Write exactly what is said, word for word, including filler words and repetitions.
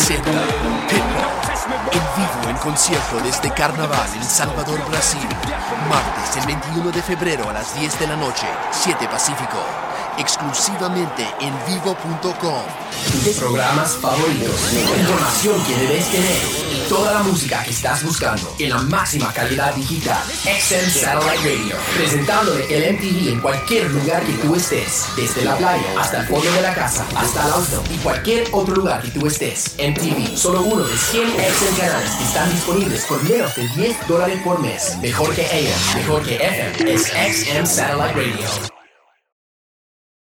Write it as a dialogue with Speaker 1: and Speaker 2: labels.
Speaker 1: presenta Pitbull en vivo en concierto desde Carnaval en Salvador, Brasil. Martes el veintiuno de febrero a las diez de la noche, siete Pacífico. Exclusivamente en vivo punto com.
Speaker 2: Tus programas favoritos, información que debes tener y toda la música que estás buscando en la máxima calidad digital. X M Satellite Radio, presentándole el M T V en cualquier lugar que tú estés, desde la playa hasta el fondo de la casa, hasta el auto y cualquier otro lugar que tú estés. M T V, solo uno de cien X M canales que están disponibles por menos de diez dólares por mes. Mejor que A M, mejor que F M, es X M Satellite Radio.